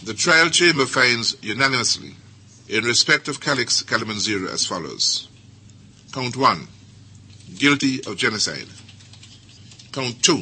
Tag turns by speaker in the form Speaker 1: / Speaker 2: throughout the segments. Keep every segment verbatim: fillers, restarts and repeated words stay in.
Speaker 1: The trial chamber finds unanimously in respect of Calix Kalimanzira as follows. Count one, guilty of genocide. Count two,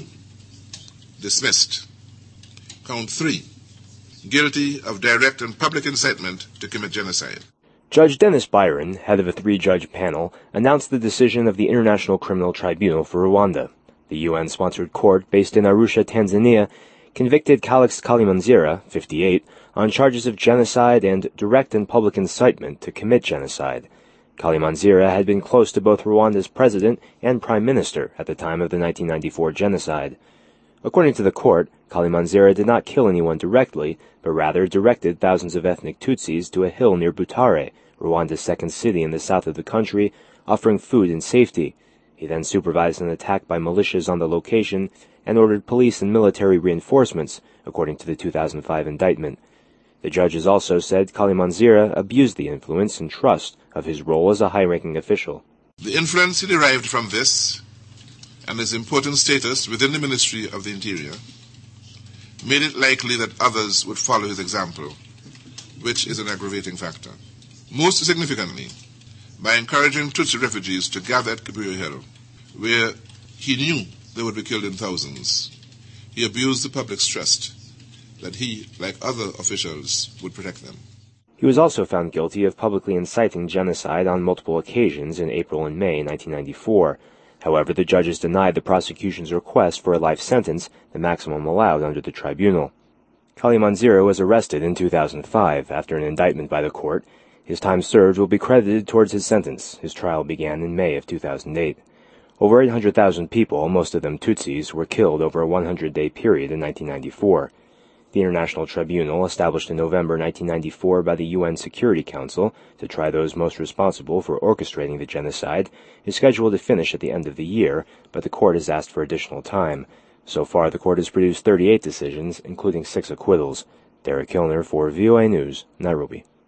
Speaker 1: dismissed. Count three, guilty of direct and public incitement to commit genocide.
Speaker 2: Judge Dennis Byron, head of a three-judge panel, announced the decision of the International Criminal Tribunal for Rwanda. The U N-sponsored court, based in Arusha, Tanzania, convicted Calix Kalimanzira, fifty-eight, on charges of genocide and direct and public incitement to commit genocide. Kalimanzira had been close to both Rwanda's president and prime minister at the time of the nineteen ninety-four genocide. According to the court, Kalimanzira did not kill anyone directly, but rather directed thousands of ethnic Tutsis to a hill near Butare, Rwanda's second city in the south of the country, offering food and safety. He then supervised an attack by militias on the location and ordered police and military reinforcements, according to the two thousand five indictment. The judges also said Kalimanzira abused the influence and trust of his role as a high-ranking official.
Speaker 1: The influence he derived from this and his important status within the Ministry of the Interior made it likely that others would follow his example, which is an aggravating factor. Most significantly, by encouraging Tutsi refugees to gather at Kibuye Hill, where he knew they would be killed in thousands, he abused the public's trust that he, like other officials, would protect them.
Speaker 2: He was also found guilty of publicly inciting genocide on multiple occasions in April and May nineteen ninety-four. However, the judges denied the prosecution's request for a life sentence, the maximum allowed under the tribunal. Kalimanzira was arrested in two thousand five after an indictment by the court. His time served will be credited towards his sentence. His trial began in May of two thousand eight. Over eight hundred thousand people, most of them Tutsis, were killed over a one hundred day period in nineteen ninety-four. The International Tribunal, established in November nineteen ninety-four by the U N Security Council to try those most responsible for orchestrating the genocide, is scheduled to finish at the end of the year, but the court has asked for additional time. So far, the court has produced thirty-eight decisions, including six acquittals. Derek Kilner for V O A News, Nairobi.